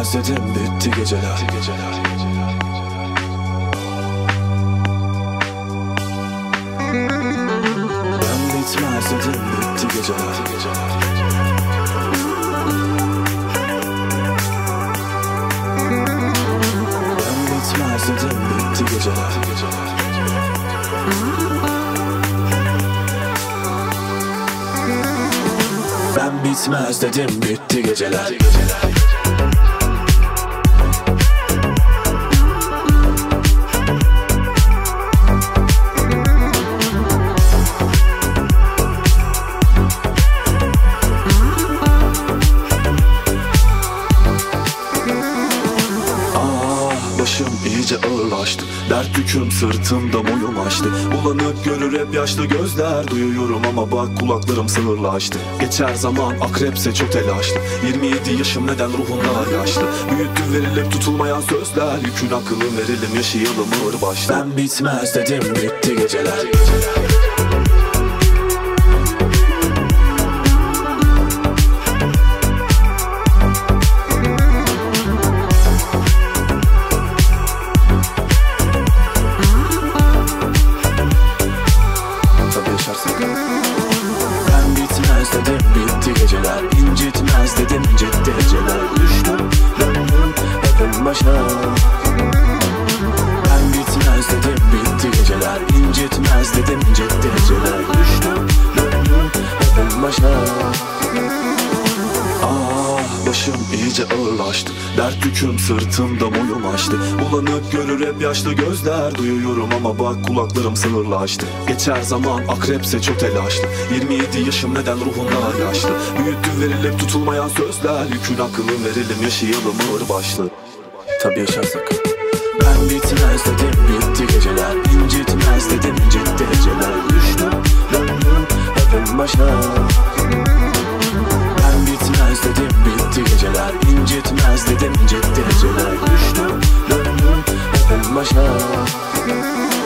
bitmez dedim, bitti geceler. Ben bitmez dedim, bitti geceler. Ben bitmez dedim, bitti geceler. Ben bitmez dedim, bitti geceler. Başım iyice ağırlaştı, dert yüküm sırtımda boyum aştı. Bulanık görür hep yaşlı gözler, duyuyorum ama bak kulaklarım sığırlaştı. Geçer zaman akrepse çok telaşlı, 27 yaşım neden ruhumda yaşlı. Büyüttü verilip tutulmayan sözler, yükün hakkını verelim yaşayalım ağır başlı. Ben bitmez dedim, bitti geceler. Ben bitmez dedim, bitti geceler. İncitmez dedim, incitti geceler. Düştüm, döndüm, hep en başa. Ben bitmez dedim, bitti geceler. İncitmez dedim, incitti geceler. Düştüm, döndüm, hep en başa. Başım iyice ağırlaştı, dert yüküm sırtımda boyum aştı. Bulanık görür hep yaşlı gözler, duyuyorum ama bak kulaklarım sığırlaştı. Geçer zaman akrepse çok telaşlı, 27 yaşım neden ruhumda yaşlı. Büyüttü verilip tutulmayan sözler, yükün hakkını verelim yaşayalım ağır başlı. Tabi yaşarsak. Ben bitmez dedim, bitti geceler. İncitmez dedim, incitti geceler. Düştüm, döndüm, hep en başa. Ben bitmez dedim, bitti geceler. İncitmez dedim, incitti geceler. Düştüm, döndüm, hep en başa.